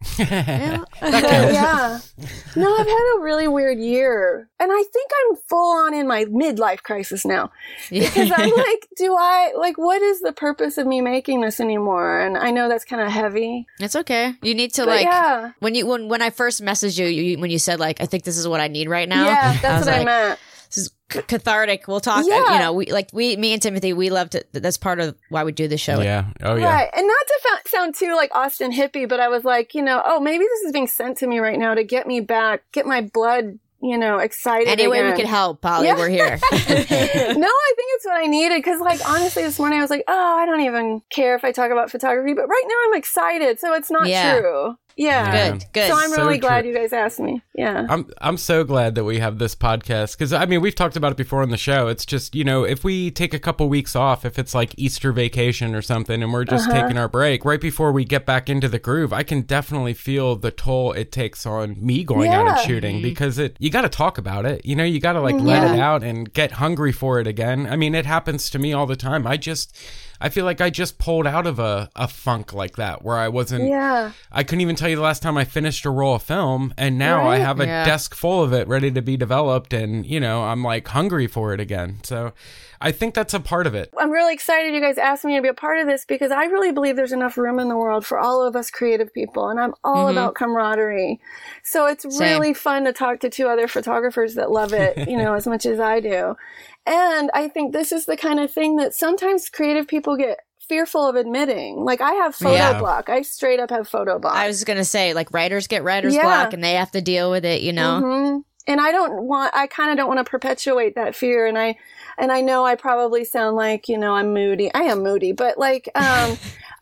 yeah. yeah. No, I've had a really weird year. And I think I'm full on in my midlife crisis now. Because I'm like, do I... Like, what is the purpose of me making this anymore? And I know that's kind of heavy. It's okay. You need to but like... Yeah. When you when, when I first messaged you, you, when you said like, I think this is what I need right now. Yeah, that's I was what like, I meant. This is c- cathartic. We'll talk. Yeah. You know, we like we, me and Timothy. We love to. That's part of why we do the show. Yeah. Oh yeah. Right. And not to fa- sound too like Austin hippie, but I was like, you know, oh, maybe this is being sent to me right now to get me back, get my blood, you know, excited. Any way again. we could help, Polly, Yeah. we're here. No, I think it's what I needed because, like, honestly, this morning I was like, oh, I don't even care if I talk about photography, but right now I'm excited, so it's not Yeah. true. Yeah. Good, good. So I'm So really glad true. you guys asked me. Yeah. I'm I'm so glad that we have this podcast because I mean we've talked about it before on the show. It's just, you know, if we take a couple weeks off, if it's like Easter vacation or something, and we're just Uh-huh. taking our break right before we get back into the groove, I can definitely feel the toll it takes on me going out and Yeah. shooting because it you got to talk about it. You know, you got to like let it out and get hungry for it again. I mean, it happens to me all the time. I just I feel like I just pulled out of a, a funk like that where I wasn't, Yeah. I couldn't even tell you the last time I finished a roll of film, and now I Right? have a Yeah. desk full of it ready to be developed, and, you know, I'm like hungry for it again. So I think that's a part of it. I'm really excited you guys asked me to be a part of this because I really believe there's enough room in the world for all of us creative people, and I'm all Mm-hmm. about camaraderie. So it's Same. really fun to talk to two other photographers that love it, you know, as much as I do. And I think this is the kind of thing that sometimes creative people get fearful of admitting. Like I have photo Yeah. block. I straight up have photo block. I was gonna say, like writers get writer's Yeah. block, and they have to deal with it. You know. hmm And I don't want, I kind of don't want to perpetuate that fear. And I, and I know I probably sound like, you know, I'm moody. I am moody, but like, um,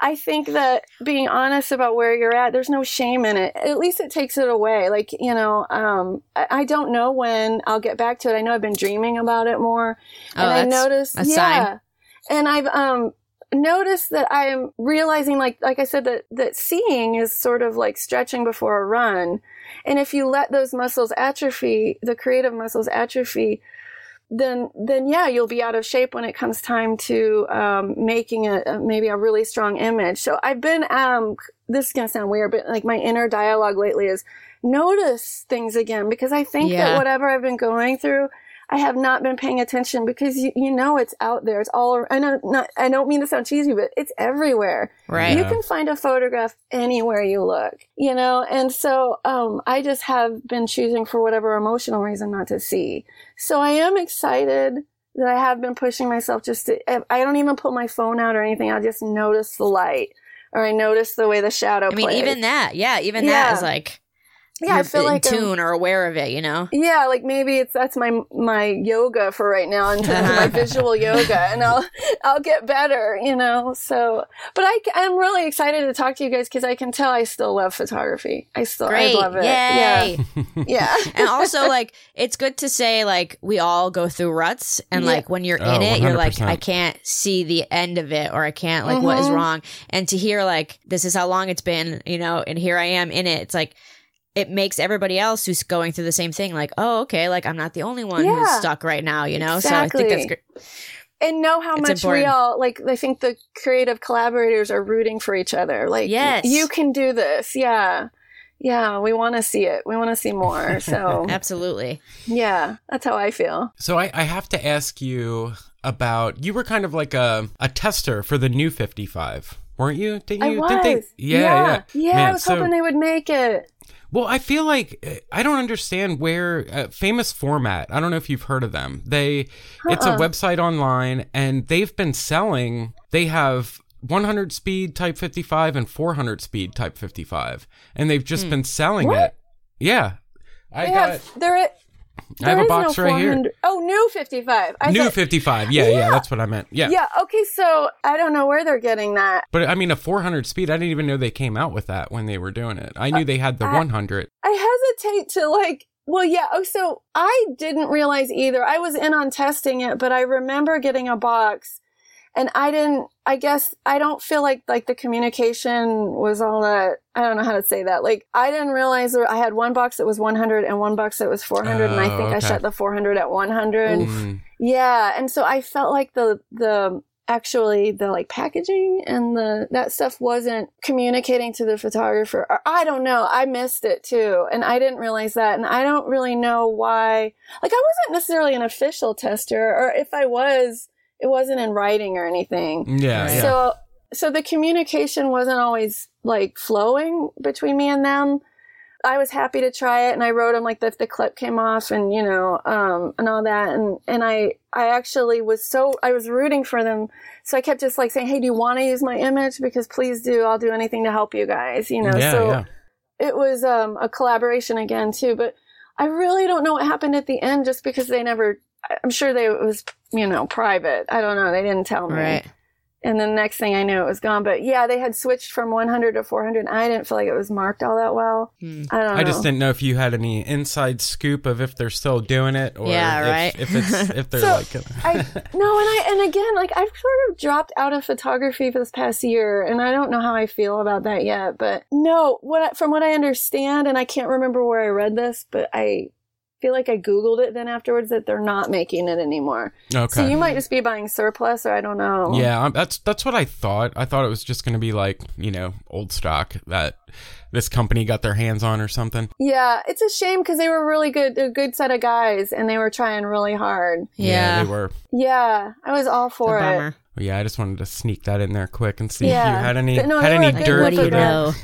I think that being honest about where you're at, there's no shame in it. At least it takes it away. Like, you know, um, I, I don't know when I'll get back to it. I know I've been dreaming about it more. Oh, and I that's noticed, a yeah. sign. And I've, um, noticed that I am realizing, like, like I said, that, that seeing is sort of like stretching before a run. And if you let those muscles atrophy, the creative muscles atrophy, then, then yeah, you'll be out of shape when it comes time to, um, making a, a, maybe a really strong image. So I've been, um, this is going to sound weird, but like my inner dialogue lately is notice things again, because I think Yeah. that whatever I've been going through, I have not been paying attention because you, you know, it's out there. It's all, I know not, I don't mean to sound cheesy, but it's everywhere. Right. You Yeah. can find a photograph anywhere you look, you know? And so, um, I just have been choosing for whatever emotional reason not to see. So I am excited that I have been pushing myself just to, I don't even put my phone out or anything. I just notice the light or I notice the way the shadow I mean, plays. even that, yeah, even Yeah. that is like, Yeah, I you're feel in like I'm- tune or aware of it, you know? Yeah, like maybe it's that's my my yoga for right now in terms of my visual yoga, and I'll I'll get better, you know. So, but I I'm really excited to talk to you guys because I can tell I still love photography. I still Great. I love it. Yay. Yeah, yeah. And also, like, it's good to say, like, we all go through ruts. And, Yeah. like, when you're Oh, in it, you're like, one hundred percent. I can't see the end of it, or I can't, like, what is Mhm. wrong. And to hear, like, this is how long it's been, you know, and here I am in it. It's like, it makes everybody else who's going through the same thing like, oh, okay, like, I'm not the only one who's Yeah. stuck right now, you know? Exactly. So I think that's great. And know how It's much important. we all like. I think the creative collaborators are rooting for each other. Like, Yes. you can do this. Yeah, yeah. We want to see it. We want to see more. So, Absolutely. yeah, that's how I feel. So I, I have to ask you about, you were kind of like a, a tester for the new fifty-five, weren't you? Didn't I you? was. Didn't they? Yeah, yeah. yeah. Yeah, Man, I was so- hoping they would make it. Well, I feel like uh, I don't understand where uh, Famous Format. I don't know if you've heard of them. They, it's a Uh-uh. website online, and they've been selling. They have one hundred speed Type fifty-five and four hundred speed Type fifty-five, and they've just been selling What? it. Yeah, I They got. have there. I have there a is box no right here. four hundred Oh, new fifty-five. I New thought- fifty-five. Yeah, yeah, Yeah. that's what I meant. Yeah. Yeah. Okay. So I don't know where they're getting that. But I mean, a four hundred speed, I didn't even know they came out with that when they were doing it. I knew they had the I- one hundred. I hesitate to like. Well, yeah. Oh, so I didn't realize either. I was in on testing it, but I remember getting a box, and I didn't. I guess I don't feel like like the communication was all that. I don't know how to say that. Like, I didn't realize that I had one box that was one hundred and one box that was four hundred, and I Oh, think I okay. shut the four hundred at one hundred. Mm. Yeah, and so I felt like the the actually the like packaging and the that stuff wasn't communicating to the photographer. Or, I don't know. I missed it too, and I didn't realize that. And I don't really know why. Like, I wasn't necessarily an official tester, or if I was, it wasn't in writing or anything. Yeah, Right. yeah. So so the communication wasn't always like flowing between me and them. I was happy to try it, and I wrote them like the, if the clip came off, and you know, um, and all that, and and I I actually was so I was rooting for them, so I kept just like saying, hey, do you want to use my image? Because please do, I'll do anything to help you guys, you know. Yeah, so yeah. it was um, a collaboration again too, but I really don't know what happened at the end, just because they never. I'm sure they it was you know private. I don't know. They didn't tell me. Right. And then the next thing I knew, it was gone. But yeah, they had switched from one hundred to four hundred. I didn't feel like it was marked all that well. Hmm. I don't know. I just didn't know if you had any inside scoop of if they're still doing it, or Yeah, if, right. if it's if they're So, like. I no, and I and again, like I've sort of dropped out of photography for this past year, and I don't know how I feel about that yet. But no, what I, from what I understand, and I can't remember where I read this, but I feel like I Googled it then afterwards that they're not making it anymore. Okay. So you might just be buying surplus, or I don't know. Yeah, um, that's that's what I thought. I thought it was just going to be like, you know, old stock that this company got their hands on or something. Yeah, it's a shame because they were really good, a good set of guys, and they were trying really hard. Yeah. they were. Yeah, I was all It's a for it. bummer. Well, yeah, I just wanted to sneak that in there quick and see Yeah. if you had any No, had they any were good dirt. What do you for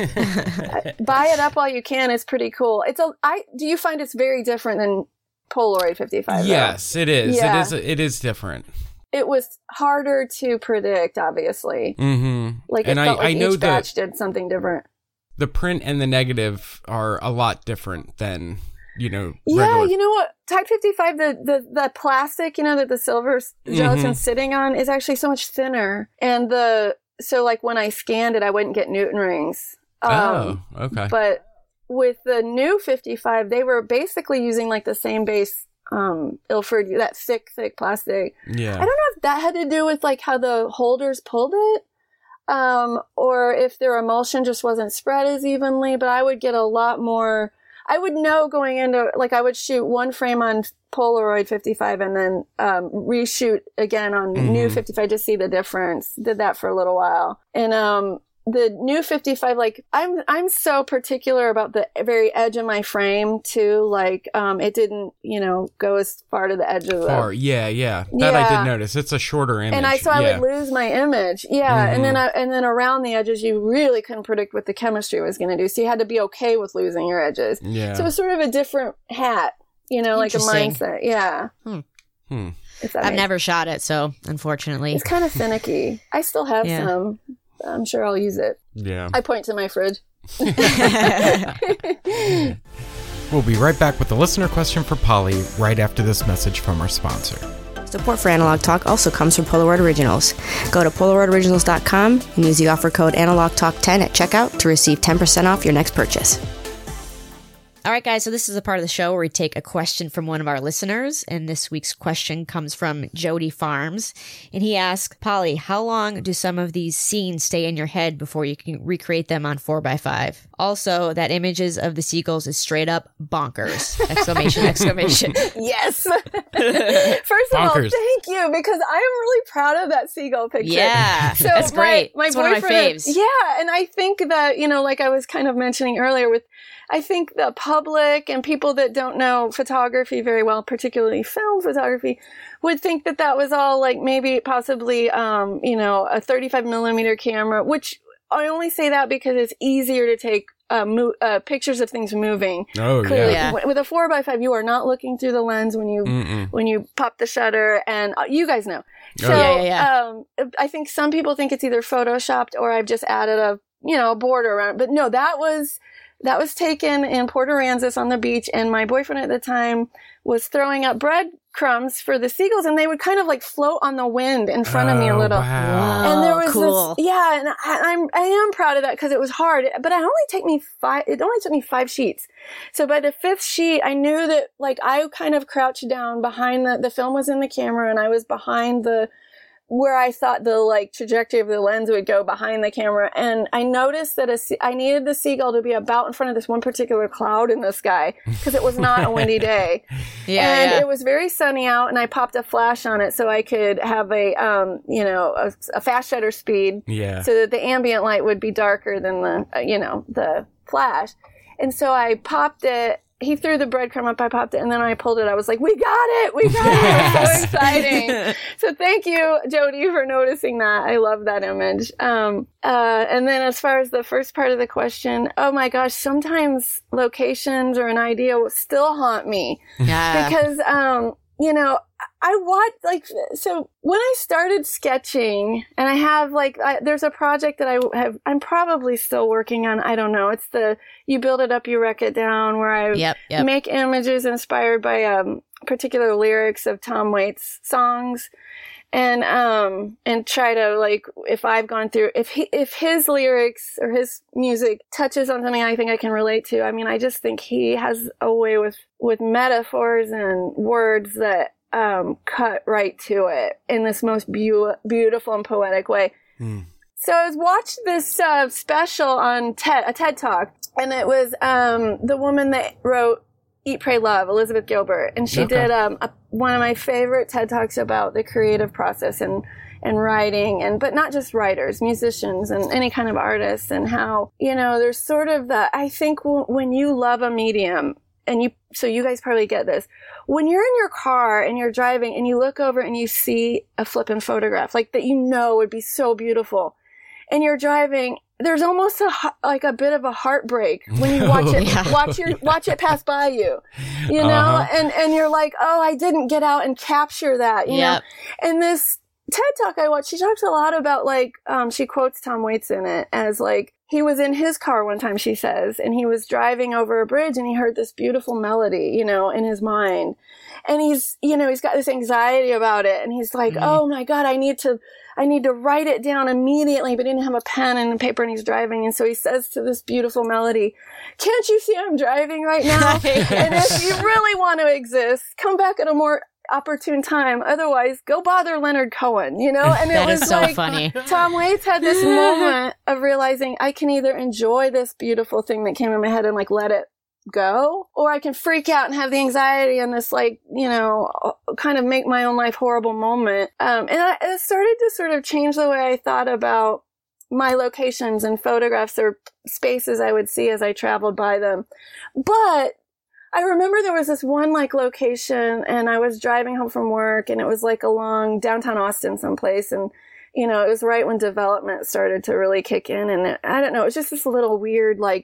know? the- Buy it up while you can. It's pretty cool. It's a. I do you find it's very different than Polaroid fifty-five? though? Yes, it is. Yeah. It is. It is different. It was harder to predict, obviously. Mm-hmm. Like it and felt I, like I know each batch did something different. the print and the negative are a lot different than, you know, Yeah, regular. you know what? Type fifty-five, the, the, the plastic, you know, that the silver s- gelatin's Mhm. sitting on is actually so much thinner. And the so like when I scanned it, I wouldn't get Newton rings. Um, oh, okay. But with the new fifty-five, they were basically using like the same base, um, Ilford, that thick, thick plastic. Yeah. I don't know if that had to do with like how the holders pulled it, um, or if their emulsion just wasn't spread as evenly, but I would get a lot more. I would know going into, like, I would shoot one frame on Polaroid fifty-five and then um, reshoot again on mm-hmm. new fifty-five to see the difference. Did that for a little while. And um, the new fifty-five, like, I'm I'm so particular about the very edge of my frame, too. Like, um, it didn't, you know, go as far to the edge of the... Far, yeah, yeah. That yeah. I did notice. It's a shorter image. And I so I yeah. would lose my image. Yeah, mm-hmm. and then I, and then around the edges, you really couldn't predict what the chemistry was going to do. So you had to be okay with losing your edges. Yeah. So it was sort of a different hat, you know, like a mindset. Yeah. Hmm. Hmm. I've never shot it, so unfortunately. It's kind of finicky. I still have yeah. some. I'm sure I'll use it. Yeah. I point to my fridge. We'll be right back with a listener question for Polly right after this message from our sponsor. Support for Analog Talk also comes from Polaroid Originals. Go to polaroid originals dot com and use the offer code analog talk ten at checkout to receive ten percent off your next purchase. All right, guys, so this is a part of the show where we take a question from one of our listeners, and this week's question comes from Jody Farms, and he asks, Polly, how long do some of these scenes stay in your head before you can recreate them on four by five? Also, that images of the seagulls is straight up bonkers! Exclamation, exclamation. Yes! First of all, thank you, because I am really proud of that seagull picture. Yeah, so that's great. My, my it's one of my faves. Yeah, and I think that, you know, like I was kind of mentioning earlier with, I think the public and people that don't know photography very well, particularly film photography, would think that that was all like maybe possibly, um, you know, a thirty-five millimeter camera, which I only say that because it's easier to take uh, mo- uh, pictures of things moving. Oh, clearly. yeah. With a four by five, you are not looking through the lens when you Mm-mm. when you pop the shutter, and uh, you guys know. So oh, yeah, yeah, yeah. Um, I think some people think it's either photoshopped or I've just added a, you know, a border around it. But no, that was... That was taken in Port Aransas on the beach, and my boyfriend at the time was throwing up breadcrumbs for the seagulls, and they would kind of like float on the wind in front oh, of me a little. Wow. And there was cool. this, yeah, and I, I'm I am proud of that because it was hard, but it only take me five. It only took me five sheets. So by the fifth sheet, I knew that like I kind of crouched down behind the the film was in the camera, and I was behind the. Where I thought the like trajectory of the lens would go behind the camera. And I noticed that a, I needed the seagull to be about in front of this one particular cloud in the sky because it was not a windy day. yeah, and yeah. it was very sunny out, and I popped a flash on it so I could have a, um, you know, a, a fast shutter speed yeah. so that the ambient light would be darker than the, uh, you know, the flash. And so I popped it. He threw the breadcrumb up, I popped it, and then when I pulled it, I was like, we got it! We got yes. it! It was so exciting. So thank you, Jody, for noticing that. I love that image. Um, uh, and then as far as the first part of the question, oh my gosh, sometimes locations or an idea will still haunt me. Yeah. Because, um, you know, I watch, like, so when I started sketching, and I have, like, I, there's a project that I have, I'm probably still working on, I don't know, it's the, you build it up, you wreck it down, where I yep, yep. make images inspired by, um, particular lyrics of Tom Waits songs, and, um, and try to, like, if I've gone through, if he, if his lyrics or his music touches on something I think I can relate to, I mean, I just think he has a way with, with metaphors and words that, um, cut right to it in this most be- beautiful and poetic way. Mm. So I was watching this uh, special on TED, a TED Talk, and it was um, the woman that wrote Eat, Pray, Love, Elizabeth Gilbert, and she okay. did um, a, one of my favorite TED Talks about the creative process and and writing, and but not just writers, musicians, and any kind of artists, and how, you know, there's sort of the, I think w- when you love a medium, and you, so you guys probably get this. When you're in your car and you're driving and you look over and you see a flippin' photograph, like that you know would be so beautiful, and you're driving, there's almost a, like a bit of a heartbreak when you watch it, yeah. watch your, watch it pass by you, you know, uh-huh. and, and you're like, oh, I didn't get out and capture that, you yep. know, and this, TED Talk I watched, she talks a lot about like, um, she quotes Tom Waits in it as like, he was in his car one time, she says, and he was driving over a bridge and he heard this beautiful melody, you know, in his mind. And he's, you know, he's got this anxiety about it. And he's like, mm-hmm. oh my God, I need to, I need to write it down immediately. But he didn't have a pen and paper and he's driving. And so he says to this beautiful melody, can't you see I'm driving right now? And if you really want to exist, come back at a more opportune time. Otherwise, go bother Leonard Cohen, you know? And it that was is so like, funny. Tom Waits had this moment of realizing I can either enjoy this beautiful thing that came in my head and like let it go, or I can freak out and have the anxiety and this like, you know, kind of make my own life horrible moment. Um, and I, it started to sort of change the way I thought about my locations and photographs or spaces I would see as I traveled by them. But I remember there was this one like location and I was driving home from work and it was like along downtown Austin someplace. And, you know, it was right when development started to really kick in. And it, I don't know, it was just this little weird like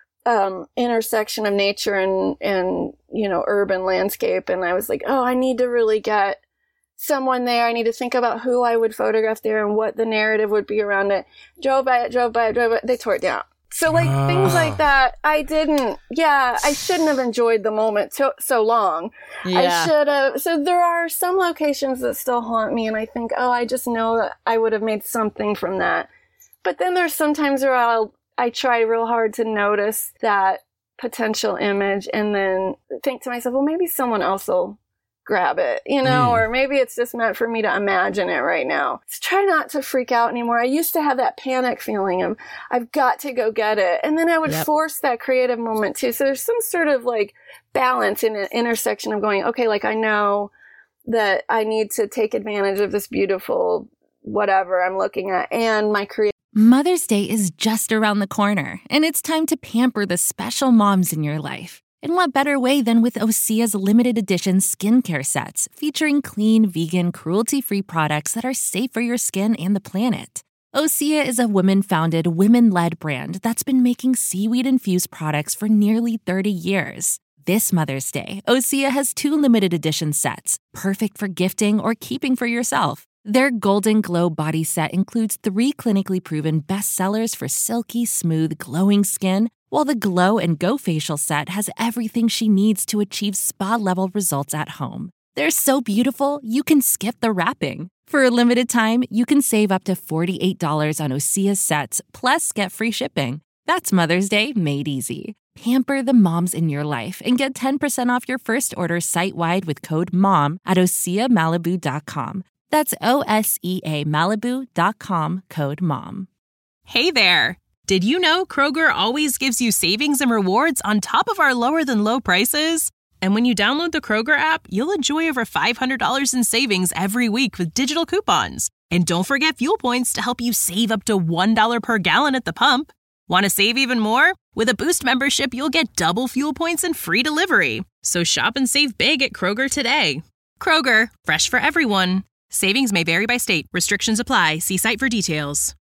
um, intersection of nature and, and, you know, urban landscape. And I was like, oh, I need to really get someone there. I need to think about who I would photograph there and what the narrative would be around it. Drove by it, drove by it, drove by it. They tore it down. So like uh. things like that, I didn't, yeah, I shouldn't have enjoyed the moment so, so long. Yeah. I should have. So there are some locations that still haunt me and I think, oh, I just know that I would have made something from that. But then there's sometimes where I'll, I try real hard to notice that potential image and then think to myself, well, maybe someone else will grab it, you know, mm. or maybe it's just meant for me to imagine it right now. So try not to freak out anymore. I used to have that panic feeling of I've got to go get it. And then I would yep. force that creative moment too. So there's some sort of like balance in an intersection of going, okay, like I know that I need to take advantage of this beautiful whatever I'm looking at and my creative. Mother's Day is just around the corner, and it's time to pamper the special moms in your life. And what better way than with Osea's limited edition skincare sets featuring clean, vegan, cruelty-free products that are safe for your skin and the planet. Osea is a women-founded, women-led brand that's been making seaweed-infused products for nearly thirty years. This Mother's Day, Osea has two limited edition sets, perfect for gifting or keeping for yourself. Their Golden Glow body set includes three clinically proven bestsellers for silky, smooth, glowing skin, while the Glow and Go facial set has everything she needs to achieve spa-level results at home. They're so beautiful, you can skip the wrapping. For a limited time, you can save up to forty-eight dollars on Osea's sets, plus get free shipping. That's Mother's Day made easy. Pamper the moms in your life and get ten percent off your first order site-wide with code MOM at osea malibu dot com. That's O S E A Malibu dot com, code MOM. Hey there! Did you know Kroger always gives you savings and rewards on top of our lower-than-low prices? And when you download the Kroger app, you'll enjoy over five hundred dollars in savings every week with digital coupons. And don't forget fuel points to help you save up to one dollar per gallon at the pump. Want to save even more? With a Boost membership, you'll get double fuel points and free delivery. So shop and save big at Kroger today. Kroger, fresh for everyone. Savings may vary by state. Restrictions apply. See site for details.